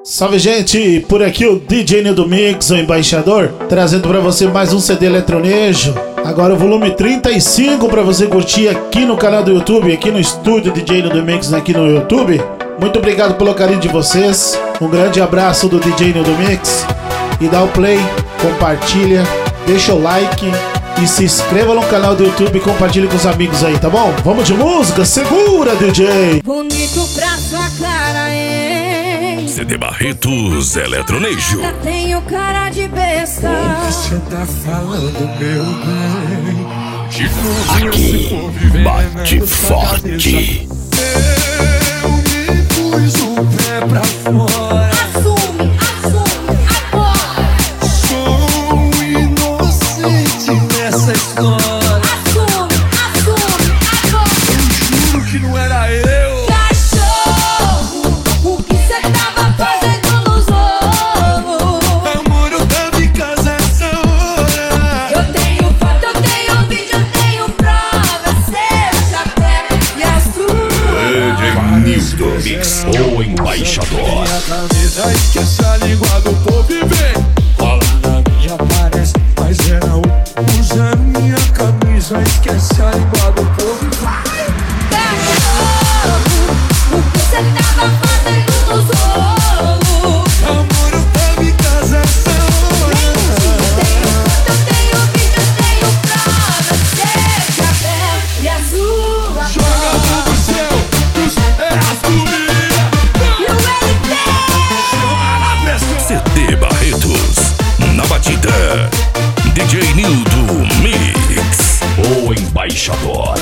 Salve, gente, por aqui o DJ Nildo Mix, o embaixador, trazendo pra você mais um CD eletronejo. Agora o volume 35 pra você curtir aqui no canal do YouTube, aqui no estúdio DJ Nildo Mix aqui no YouTube. Muito obrigado pelo carinho de vocês. Um grande abraço do DJ Nildo Mix. E dá o play, compartilha, deixa o like e se inscreva no canal do YouTube e compartilhe com os amigos aí, tá bom? Vamos de música, segura, DJ! Bonito pra sua cara, hein? CD Barretos Eletronejo. Já tenho cara de besta. O que cê tá falando, meu bem? De novo Aqui, bate forte. Eu me pus o pé pra fora. Assume, assume, agora. Sou inocente nessa história. Assume, assume, agora. Eu juro que não era eu. Cachorro, o que cê tava fazendo nos ovos? Amor, eu tava em casa essa hora. Eu tenho foto, eu tenho vídeo, eu tenho prova. Seu chapéu e a sua. Nildo Mix, o embaixador. Minha camisa, esquece a língua do povo e vem. Cola na minha parece, mas era o. Usa minha camisa, esquece a língua do povo e vai. Cachorro, o que cê tava fazendo nos ovos? Amor, eu tava em casa essa hora. Eu tenho foto, eu tenho vídeo, eu tenho prova. Seu chapéu e a sua. Joga do céu, é a família. E o LP. Chama na pressão. CD Barretos, na batida. DJ Nildo Mix, o embaixador.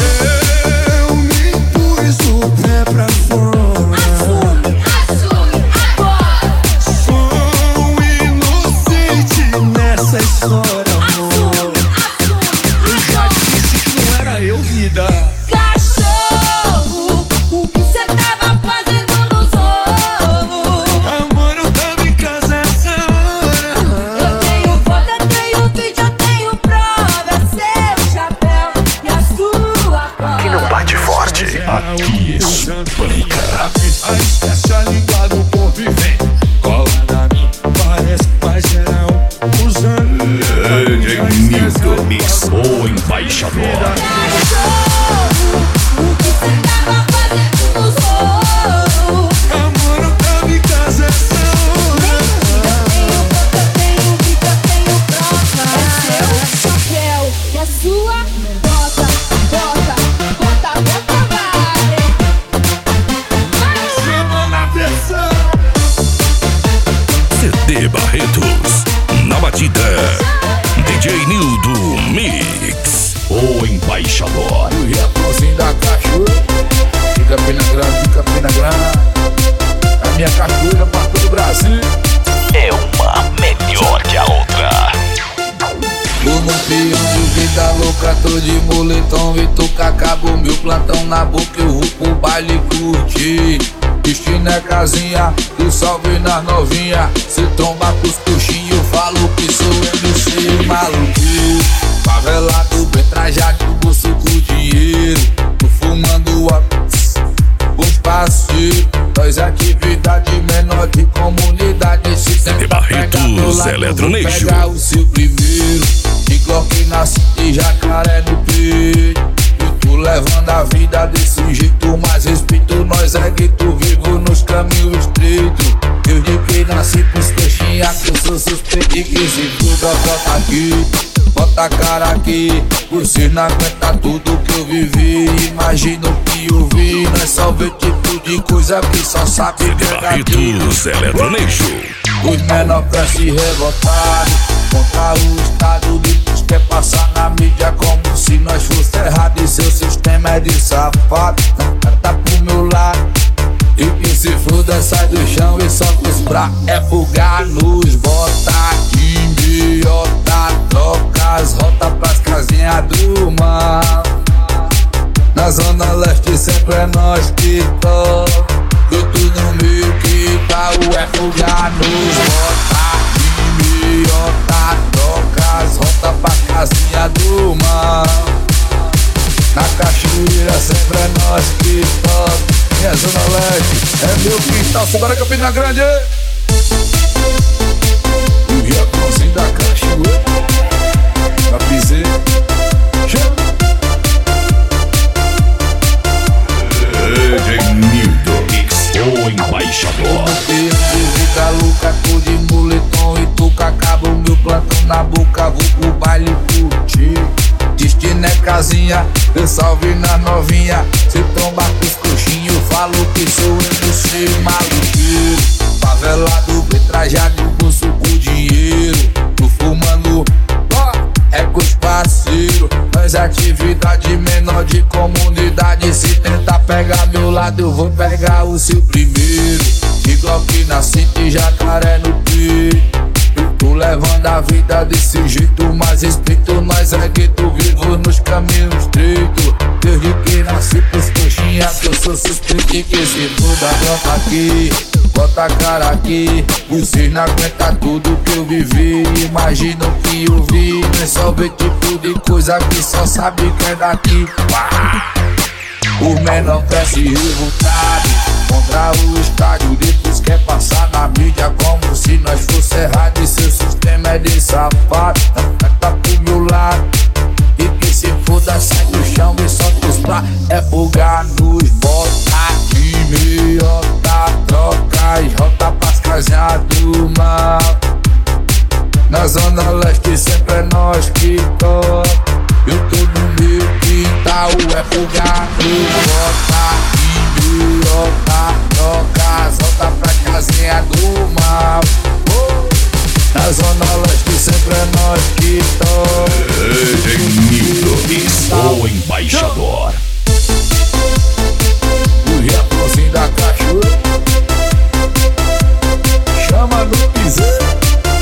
Eu me pus o pé pra fora. Assume, assume, agora. Sou inocente nessa história, amor. Assume, Eu já disse que não era eu, vida. cachorro, o que cê tava fazendo nos ovos? Amor, eu tava em casa essa hora. Eu tenho foto, eu tenho vídeo, eu tenho prova. Seu chapéu e a sua Aqui não cor. bate forte, aqui espanca. Aí esquece a língua do povo e vem. Cola na mim, parece que faz era um. Usando DJ Nildo Mix, o embaixador. Cachorro, o que cê tava fazendo nos ovos? amor, eu tava em casa essa hora. Eu tenho foto, eu tenho vídeo, eu tenho prova. É seu chapéu e a sua bota, bota, bota, bota, vai. Chama na pressão. CD Barretos, na batida. DJ Nildo Mix, o embaixador. O Reaprozinho da cachoeira, fica pena grande. A minha cachoeira pra todo o Brasil. É uma melhor que a outra. Tô no peão de vida louca, tô de moletom, Vituca, acabou meu plantão na boca, eu vou pro baile curtir. Destino é casinha, do salve nas novinha. Se tromba com os coxinhos, eu falo que sou MC maluquinho. Favelado, bem trajado, bolso com dinheiro. Tô fumando os parceiros. Nós atividade menor de comunidade. Se CD Barretos Eletronejo. pegar o seu primeiro. De Glock na cinta e jacaré no peito. Eu tô levando a vida desse jeito, mas respeito nós é gueto vivo nos caminhos estreitos. Eu digo nasci pros coxinha que eu sou suspeito e que se fuga, bota aqui, bota a cara aqui. Você não aguenta tudo que eu vivi, imagina o que eu vi. Nós só vê tipo de coisa que só sabe CD pegar aqui. Barretos Eletronejo. Os menor cresce revoltado contra o Estado, depois quer passar na mídia como se nós fosse errado. E seu sistema é de safado, tá pro meu lado. E que se foda, sai do chão e solta os bra. É fugar nos bota, idiota. Troca as rotas pras casinhas do mal. Na zona leste sempre é nós que toca. Eu tô no meio que tá o é fugar nos bota, idiota. Troca as rotas pra casinha do mal. Na cachoeira sempre é nós que toca. Minha zona leste É meu quintal, segura Campina Grande. O Riacãozinho da Cachoeira, da Piseira. DJ Nildo Mix, o embaixador. De vida louca, tô de moletom e tuca. Acaba o meu plantão na boca, vou pro baile curtir. Destino é casinha, eu salve na novinha. Se tomba com os coxinhos, falo que sou MC maluqueiro. Favelado, bem trajado, bolso com dinheiro. Tô fumando, ó, é com os parceiros. Mas atividade menor de comunidade. Se tentar pegar meu lado, eu vou pegar o seu primeiro. De Glock na cinta e jacaré no peito. Tô levando a vida desse jeito mais respeito. Nós é gueto vivo nos caminhos estreitos. Desde que nasci pros coxinha que eu sou suspeito. E que se toda brota aqui, bota a cara aqui. Vocês não aguentam tudo que eu vivi. Imagina o que eu vi. Não é só ver tipo de coisa que só sabe que é daqui. O menor cresce revoltado contra o estádio, depois quer passar na mídia como se nós fosse errado. E seu sistema é de safado, tá pro meu lado. E que se foda, sai do chão e solta os pratos. É folgar nos bota de meiota, troca e rota pras casinhas do mal. Na zona leste sempre é nós que toca. Eu tô no meu quintal, é folgar nos bota de meiota, troca, solta pra casinha do mal. Na zona leste sempre é nós que toca. DJ Nildo Mix, o embaixador. O Riacãozinho da Cachoeira, chama no piseiro.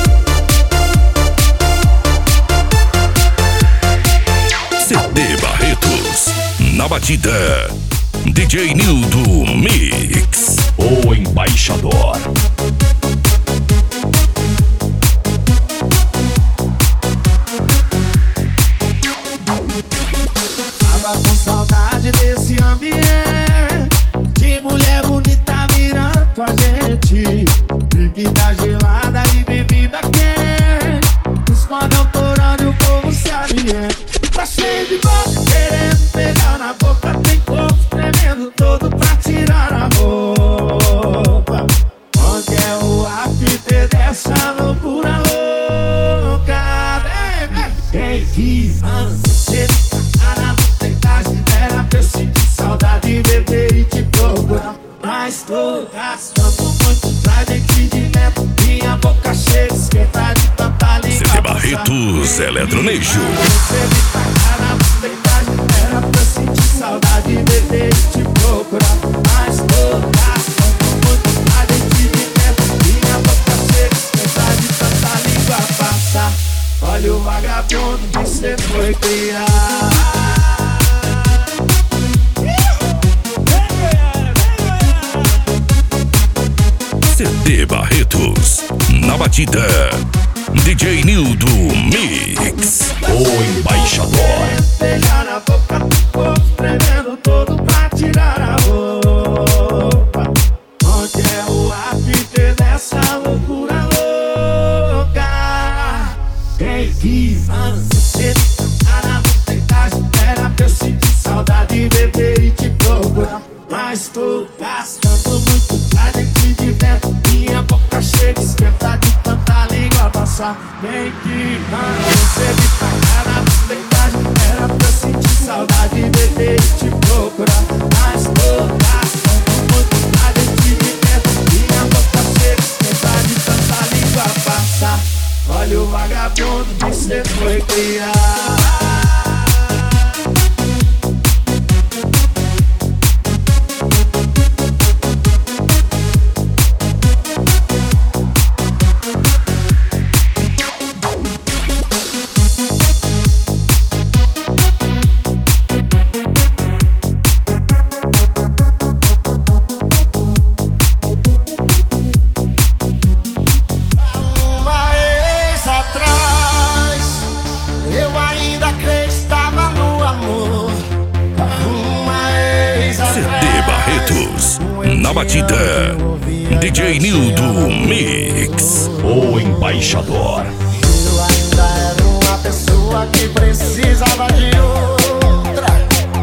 CD Barretos, na batida. DJ Nildo Mix, o embaixador. Tava com saudade desse ambiente, de mulher bonita mirando a gente. Bebida gelada e bebida quente, os cordão torando e o povo se alienta. Tá cheio de boca querendo pegar na boca, tem corpo tremendo todo pra tirar a roupa. Onde é o after dessa loucura louca? Tem que você cara não tem idade, era pra eu sentir saudade, beber e te procurar. Mas tô gastando muito pra dentro de dentro, minha boca cheia esquenta de tanta língua. CD Barretos Eletronejo. Era pra sentir saudade, beber e te procurar. Mas tô gastando muito pra dentro de dentro, minha boca cheia esquenta de tanta língua passar. Olha o vagabundo que cê foi criar. CD Barretos, na batida. DJ Nildo Mix, o embaixador. Beijar na boca do povo, tremendo todo pra tirar a roupa. Onde é o after dessa loucura louca? Tem que você cara não tem idade, era pra eu sentir saudade, beber e te procurar. Mas tô gastando muito pra dentro de dentro, minha boca cheia esquenta de tanta língua passar. Vem que você me cara não tem idade, era pra eu sentir saudade, beber e te procurar. Mas tô gastando muito pra dentro de dentro, minha boca cheia esquenta de tanta língua passar. Olha o vagabundo que cê foi criar. Uma ex atrás, eu ainda Nildo Mix, o embaixador. Eu ainda era uma pessoa que precisava de outra.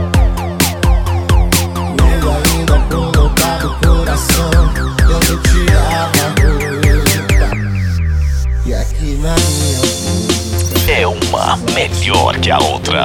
Eu ainda colocava o coração quando tirava a roupa. E aqui na minha vida É uma melhor que a outra.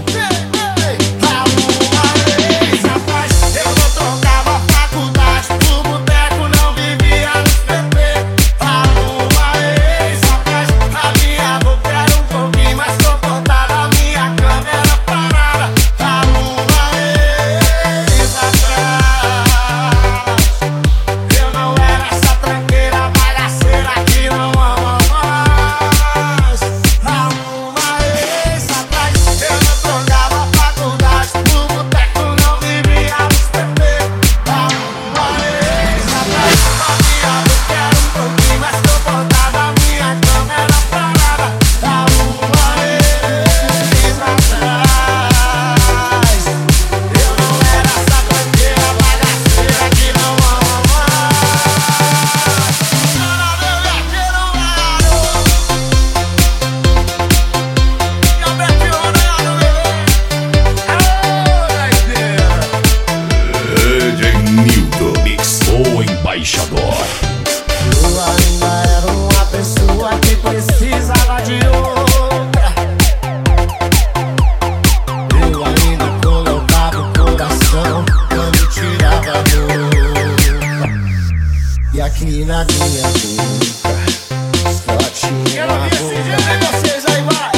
Aqui na minha boca só tinha uma boca. Vocês aí vai.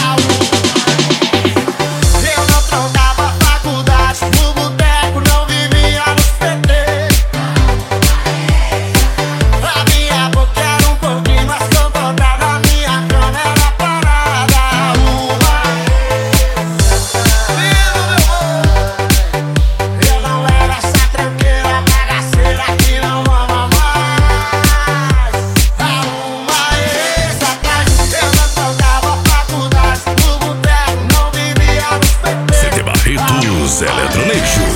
Eu não trocava faculdade no boteco, não vivia nos PT. A minha boca era um pouquinho mais comportada, a minha cama era parada. Eu não era essa tranqueira bagaceira que não ama mais. CD Barretos Eletronejo.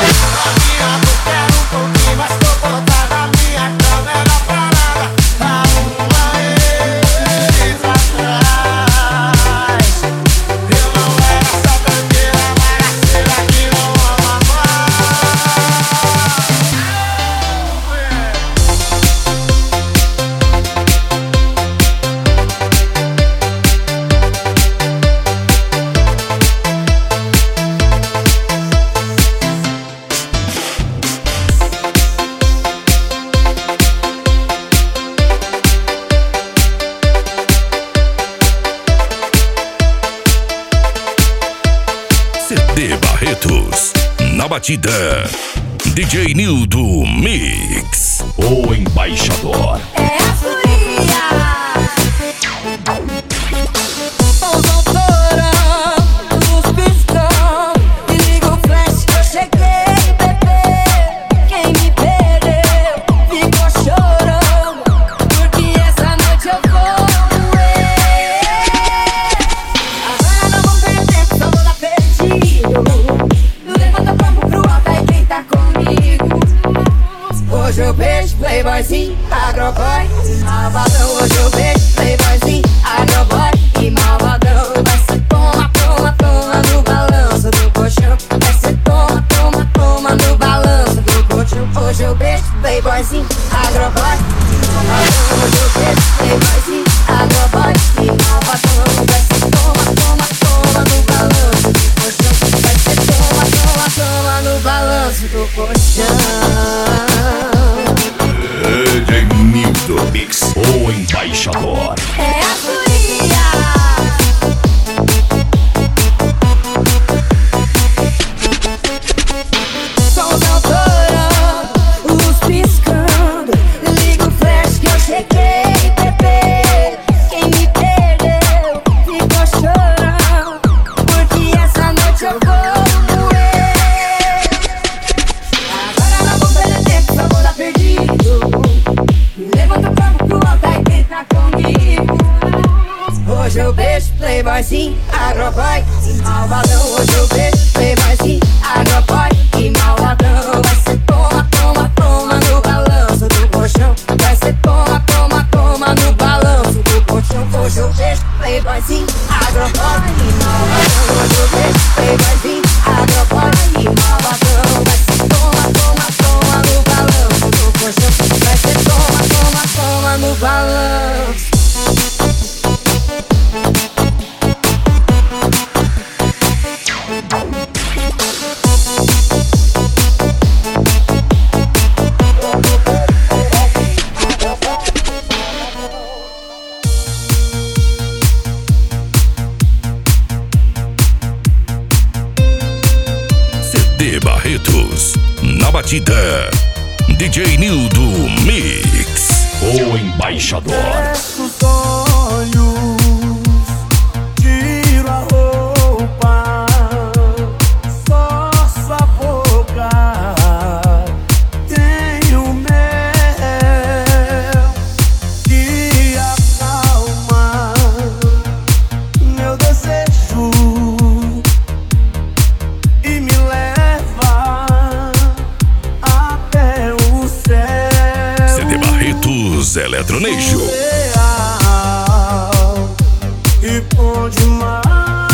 CD Barretos na batida. DJ Nildo Mix, o embaixador. É a furia. Os autorão, os pistão, e liga o flash que eu cheguei, bebê. Quem me perdeu ficou chorando, porque essa noite eu vou doer. Agora não vou perder tempo, só vou dar perdido. Levanta o corpo pro alto, aí quem tá comigo. Hoje eu beijo playboyzinho, agroboy e malvadão. Hoje eu beijo playboyzinho, agroboy e malvadão. Vai ser toma, toma, toma no balanço do colchão. Vai ser toma, toma, toma no balanço do colchão. Hoje eu beijo playboyzinho, agroboy e malvadão. Hoje eu beijo playboyzinho, agroboy e malvadão. Vai ser toma, toma, toma no balanço do colchão. Vai ser toma, toma, toma no balanço do colchão. DJ Nildo Mix, o embaixador. É a furia. São os autorão, os piscando. Liga o flash que eu cheguei, bebê. Quem me perdeu ficou chorando, porque essa noite eu vou doer. Agora não vou perder tempo, só vou dar perdido. Levanta o corpo pro alto, aí quem tá comigo. Hoje eu beijo playboyzinho, agroboy e malvadão. Hoje eu beijo playboyzinho, agroboy e malvadão. Vai ser toma, toma, toma no balanço do colchão. Vai no balanço. CD Barretos, na batida, DJ Nildo Mix, o embaixador. Fecho os olhos, tiro a roupa, só sua boca tem o mel que acalma meu desejo e me leva até o céu. CD Barretos Eletronejo. E bom demais,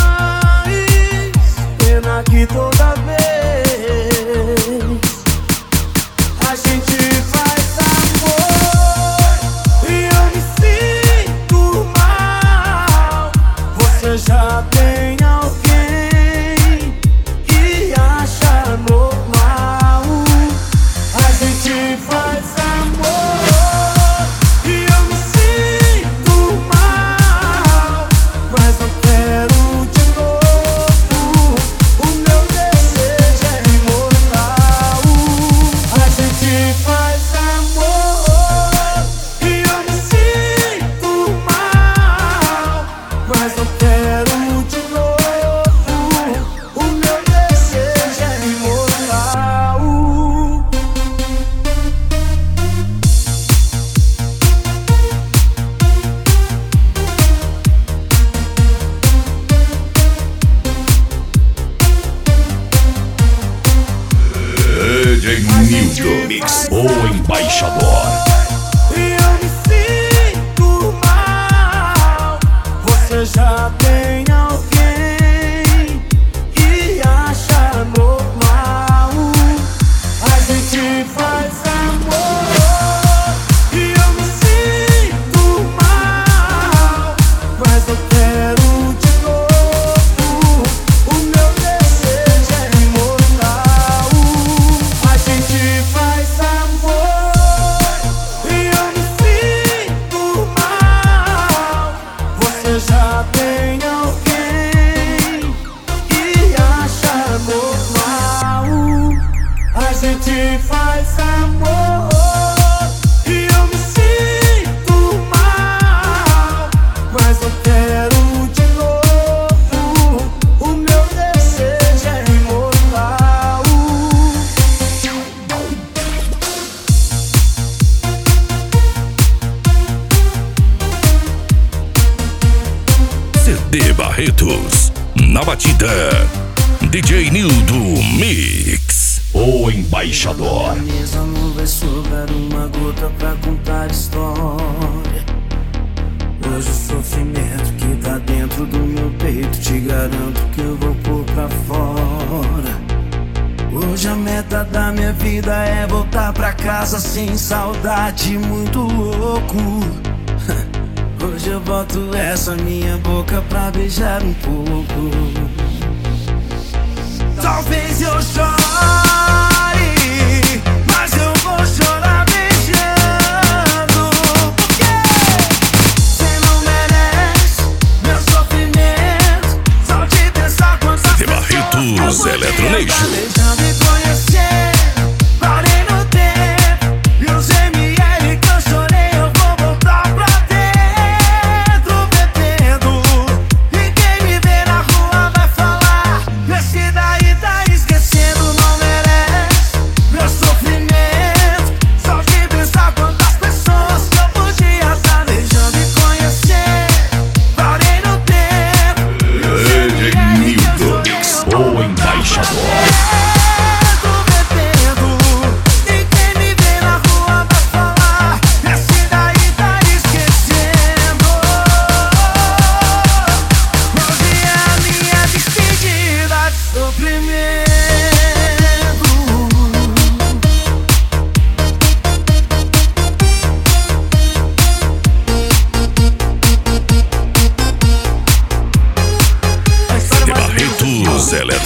pena que toda vez a gente faz amor e eu me sinto mal. Você já tem alguém que acha normal. A gente faz amor e eu me sinto mal, mas não quero de novo. O meu desejo é imortal. A gente faz amor e eu me sinto mal, mas não quero de novo. O meu desejo é imortal. DJ Nildo Mix, o embaixador. E eu me sinto mal. Você já tem alguém que acha normal. A gente faz amor e eu me sinto mal, mas eu quero de novo. O meu desejo é imortal. A gente faz amor e eu me sinto mal. Você já tem alguém que acha normal. A gente faz amor e eu me sinto mal, mas eu quero de novo. O meu desejo é imortal. CD Barretos, na batida, DJ Nildo Mix, o embaixador. Na mesa não vai sobrar uma gota pra contar história. Hoje o sofrimento que tá dentro do meu peito, te garanto que eu vou pôr pra fora. Hoje a meta da minha vida é voltar pra casa sem saudade, muito louco. Hoje eu boto essa minha boca pra beijar um pouco. Talvez eu chore, mas eu vou chorar beijando. Porque cê não merece meu sofrimento. Só de pensar quantas CD Barretos Eletronejo. beijando e conhecer. Parei no tempo e os ML que eu chorei eu vou voltar pra dentro, bebendo. E quem me vê na rua vai falar: esse daí tá esquecendo, não merece meu sofrimento. Só de pensar quantas pessoas que eu podia estar beijando e conhecer. Parei no tempo e os DJ ML que eu Nildo chorei Mix, eu vou o voltar pra embaixador. dentro.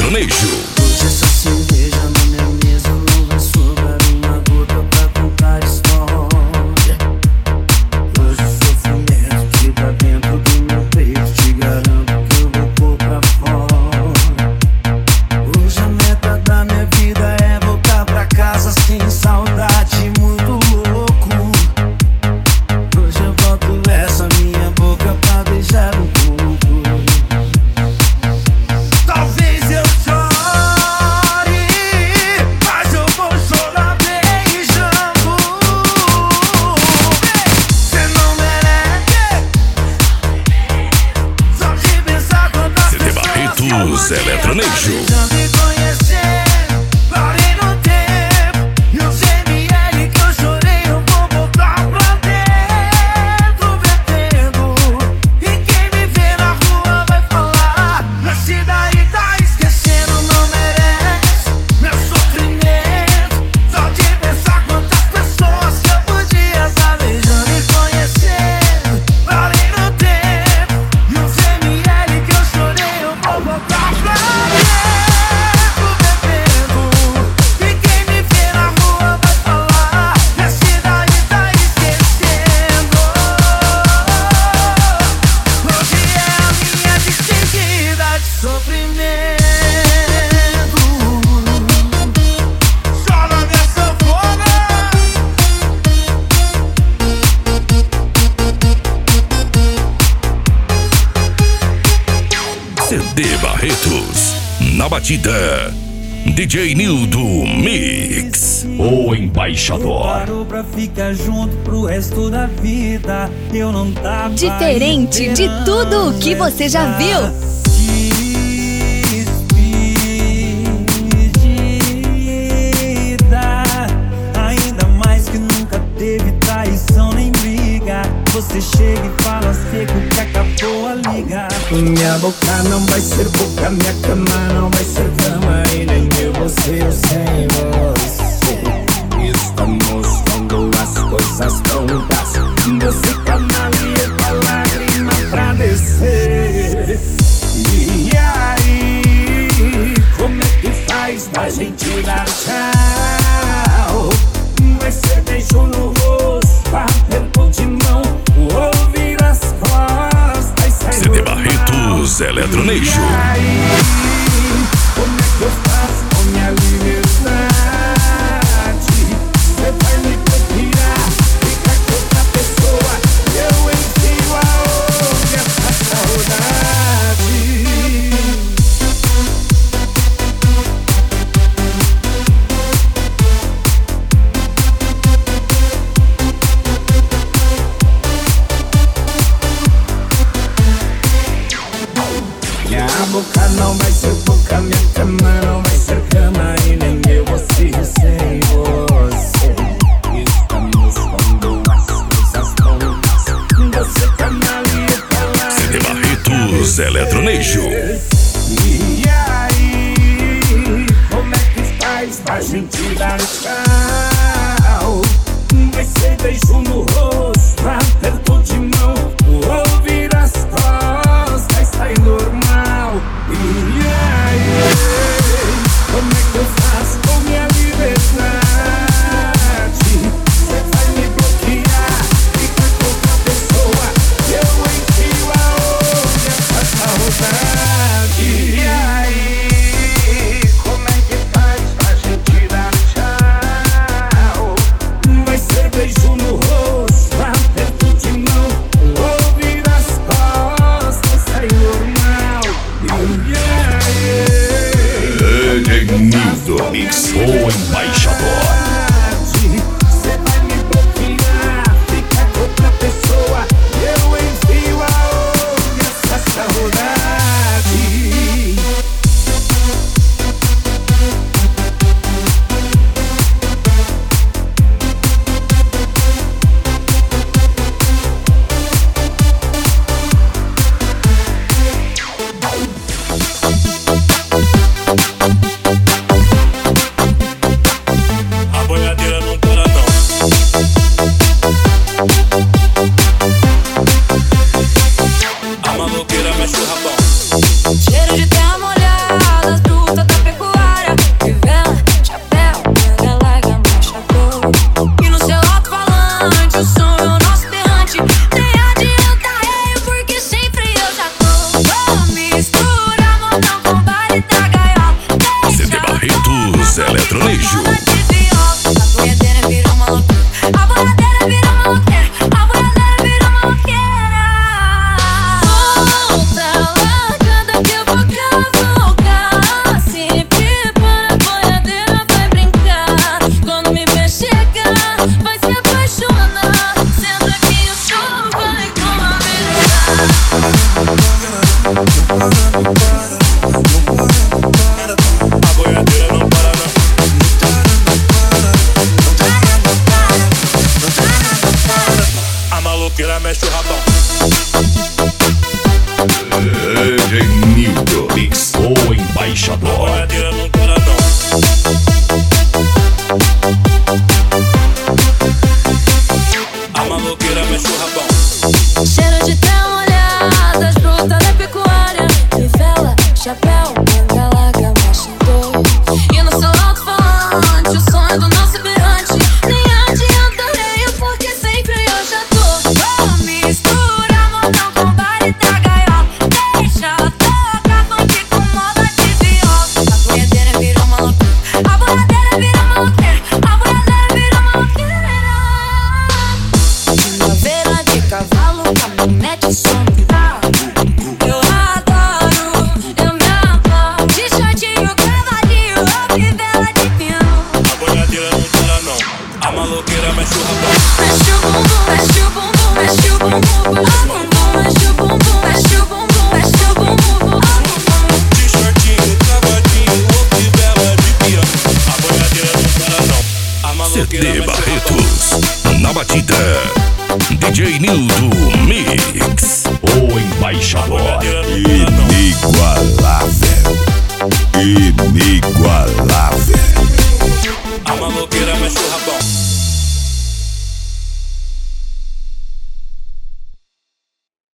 Eletronejo. Hoje essa cerveja na minha mesa não vai sobrar uma gota pra contar história. Hoje o sofrimento que tá dentro do meu peito, te garanto que eu vou pôr pra fora. Hoje a meta da minha vida é voltar pra casa sem saudade, muito louco. Hoje eu boto essa minha boca pra beijar um pouco. Talvez eu chore, mas eu vou chorar beijando. Cê não merece, só de pensar quantas CD Barretos Eletronejo. beijando e conhecer. Parei no tempo e os ml que eu chorei eu vou voltar pra dentro, bebendo. E quem me vê na rua vai falar: esse daí tá esquecendo, não merece meu sofrimento. Só de pensar quantas pessoas que eu podia estar beijando e conhecendo. Parei no tempo e os ml que eu chorei eu vou voltar pra dentro, bebendo. E quem me vê na rua vai falar: esse daí tá esquecendo. Hoje é a minha despedida de sofrimento. Chora minha sanfona. CD Barretos. Na batida, DJ Nildo Mix. O Embaixador. Parou pra ficar junto pro resto da vida. Eu não tava Diferente de tudo o que você já viu. Despedida. Ainda mais que nunca teve traição nem briga. Você chega e fala seco que acabou a liga. Minha boca não vai ser boca, minha cama não vai ser cama, e nem eu vou ser sem você. Estamos quando as coisas prontas, você canaliza a lágrima pra descer. E aí, como é que faz pra gente dar tchau? Vai ser beijo no rosto, aperto de mão, ouvir as costas, sai CD Barretos Eletronejo. e aí, como é que eu faço com minha liberdade? Você vai me bloquear, fica com outra pessoa, eu enfio aonde essa saudade. Minha boca não vai ser boca, minha cama não vai ser cama, e nem eu vou ser sem você. Estamos quando as coisas prontas, você canaliza a CD lágrima. Barretos Eletronejo. E aí, como é que faz pra gente dar tchau? Vai ser beijo no rosto, aperto de mão, ouvir as costas, sai normal. E aí, como é que eu faço com minha liberdade? Você vai me bloquear, fica com outra pessoa, eu enfio aonde essa saudade. E aí, como é que faz pra gente dar tchau? maloqueira mexe o rabão. DJ Nildo Mix, o embaixador. A boiadeira não para não. A maloqueira mexe o rabão. Cheiro de terra molhada, as frutas da pecuária, fivela, chapéu, bengala, gamachador. E no seu alto-falante, o sonho do nosso berrante. Nem adianta leio, porque sempre eu já tô. Mistura modão com baile da gaiola. Deixa tocar funk com moda de viola. A boiadeira virou maloqueira, a boiadeira virou maloqueira, a boiadeira virou maloqueira. Primavera de cavalo, caminhonete, som. Eu adoro, eu me amarro. De shortinho, cavadinho, ou fivela de pino. A boiadeira não para não. A maloqueira mexe o rabão. Mexe o bumbum, mexe o bumbum, mexe o bumbum, mexe o bumbum, mexe o bumbum, mexe o bumbum. De shortinho, cavadinho, ou fivela de piano. A boiadeira não para não. A maloqueira CD mexe o rabão. Barretos, na batida. DJ Nildo Mix, o embaixador. A boiadeira não E para não. Nico